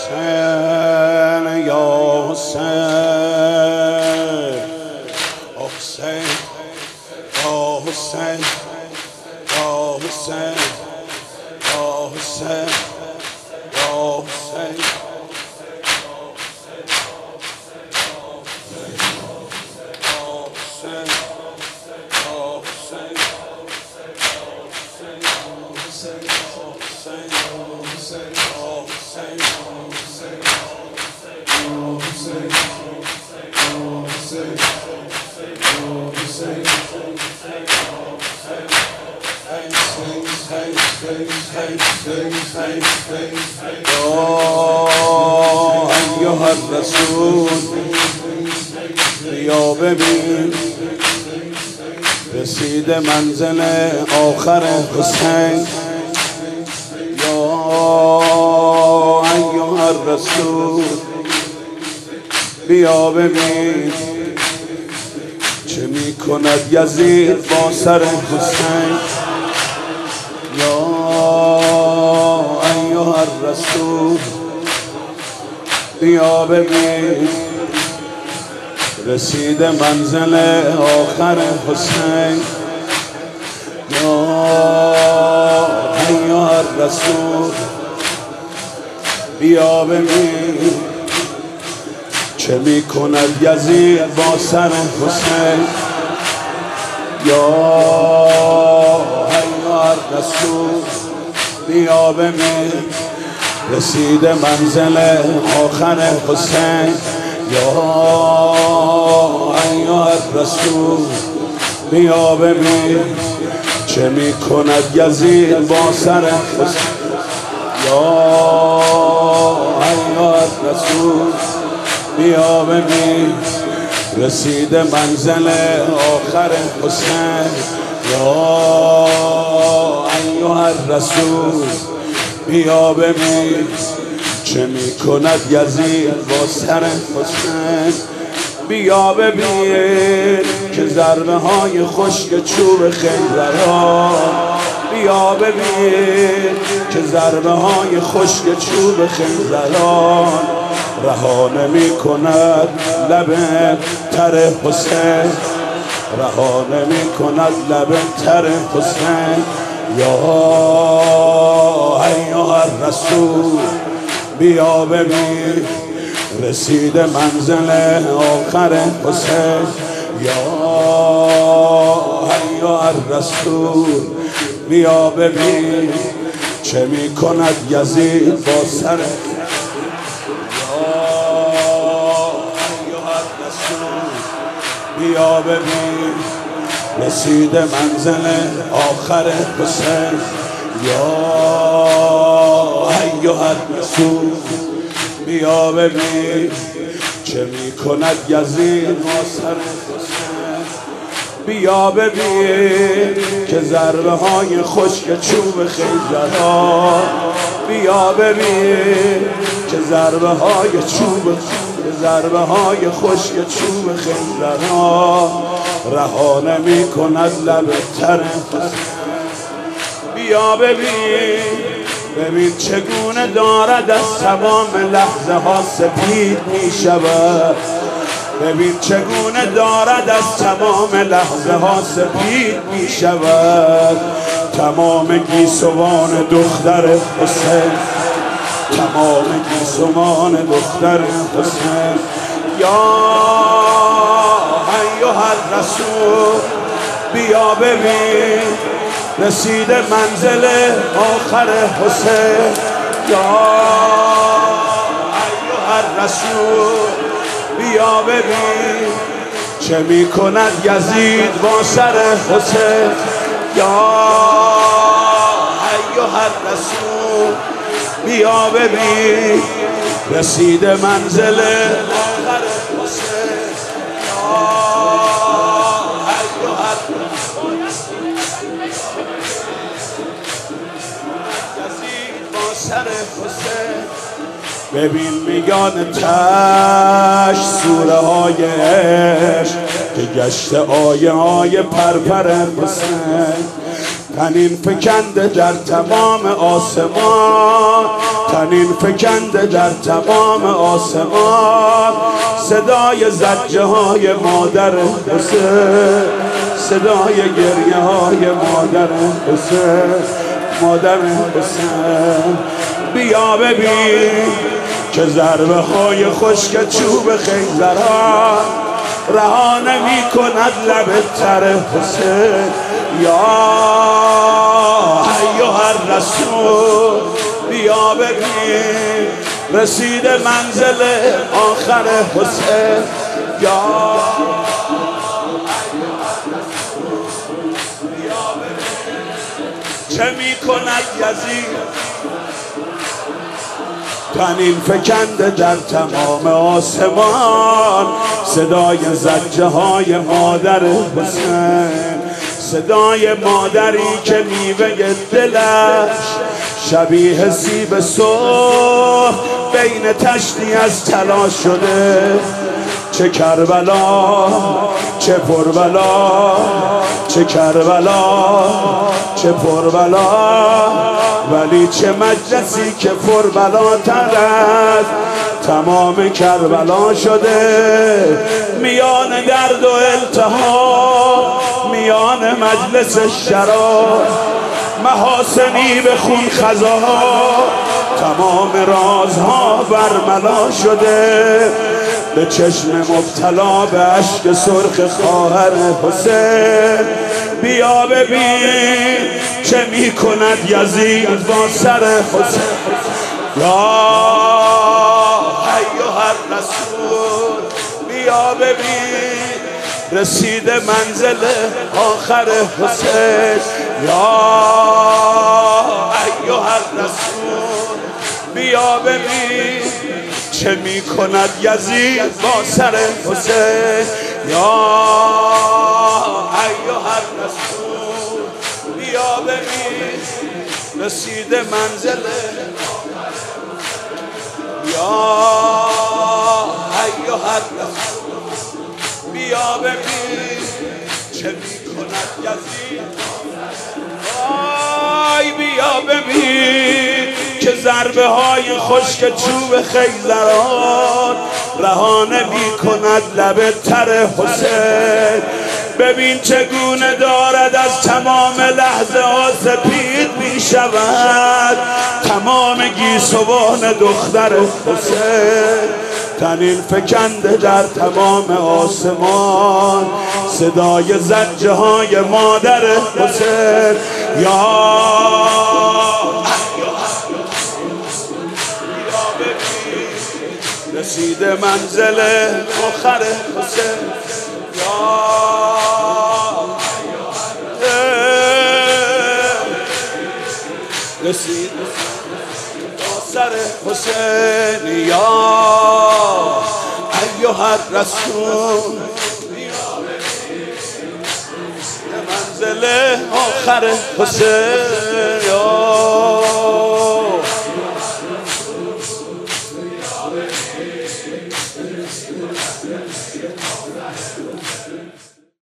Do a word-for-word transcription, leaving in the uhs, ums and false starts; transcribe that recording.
حسین یا حسین حسین یا حسین یا حسین یا حسین یا حسین أيها الرسول بیا ببین رسید منزل آخر حسین یا أيها الرسول بیا ببین چه می کند یزید با سر حسین یا أيها الرسول بیا ببین رسید منزل آخر حسین یا أيها الرسول بیا ببین چه می کند یزید با سر حسین یا أيها الرسول بیا ببین رسید منزل آخر حسین یا أيها الرسول بیا ببین چه می کند یزید با سر حسین یا أيها الرسول بیا ببین رسید منزل آخر حسین یا أيها الرسول بیا ببین چه می کند یزید با سر حسین بیا ببین که ضربه های خشک چوب خنجرها بیا ببین که ضربه های خشک چوب خنجرها رها نمی کند لب تر حسین رها نمی کند لب تر حسین یا أيها الرسول بیا ببین رسید منزل آخر حسین یا أيها الرسول بیا ببین چه می کند یزید با سر بیا ببین رسید منزل آخر حسین یا أيها الرسول بیا ببین چه می کند یزید با سر حسین بیا ببین که ضربه های خشک چوب خنجرها بیا ببین که ضربه های چوب ضربه های خشک چوب خنجرها رها نمی کند لب تر حسین بیا ببین ببین چگونه دارد از تمام لحظه ها سپید می شود ببین چگونه دارد از تمام لحظه ها سپید می شود تمام گیسوان دختر حسین تمام گیسوان دختر حسین یا أيها الرسول بیا ببین رسید منزل آخر حسین یا أيها الرسول بیا ببین چه می کند یزید با سر حسین یا أيها الرسول بیا ببین رسید منزل آخر حسین یا أيها الرسول یزید با سر حسین ببین میان تش سوره های عشق که گشت آیه های پرپر حسین تنین فکنده در تمام آسمان تنین فکنده در تمام آسمان، صدای زجه های مادر حسین، صدای گریه های مادر حسین، مادر حسین. بیا ببین که ضربه های خشک چوب خیزران رها نمی کند لب تر حسین. یا ایها الرسول بیا ببین رسید منزل آخر حسین. یا چه می کند یزید تنین فکنده در تمام آسمان، صدای زجه های مادر حسین، صدای مادری که میوه دلش شبیه سیب صبح بین تشتی از طلا شده. چه کربلا چه پربلا، چه کربلا چه پربلا، ولی چه مجلسی که پربلا تر از تمام کربلا شده. میان درد و التهاب، میان مجلس شراب، محاسنی به خون خزا، تمام رازها برملا شده. به چشم مبتلا به اشک سرخ خواهر حسین بیا ببین چه می کند یزید با سر حسین. یا ایها الرسول بیا ببین رسید منزل آخر حسین. یا ایها الرسول بیا ببین چه می کند یزید با سر حسین. یا ایها الرسول بیا ببین رسید منزل. یا ایها الرسول بیا ببین چه می کند یزید. آی بیا ببین که ضربه های خشک چوب خیزران رها نمی کند لب تر حسین. ببین چگونه دارد از تمام لحظه ها سپید می شود تمام گیسوان دختر حسین. تنین فکنده در تمام آسمان، صدای زجه های مادر حسین. یا رسید منزل آخر حسین. یا رسید آخر حسین. یا ایها الرسول منزل آخر حسین.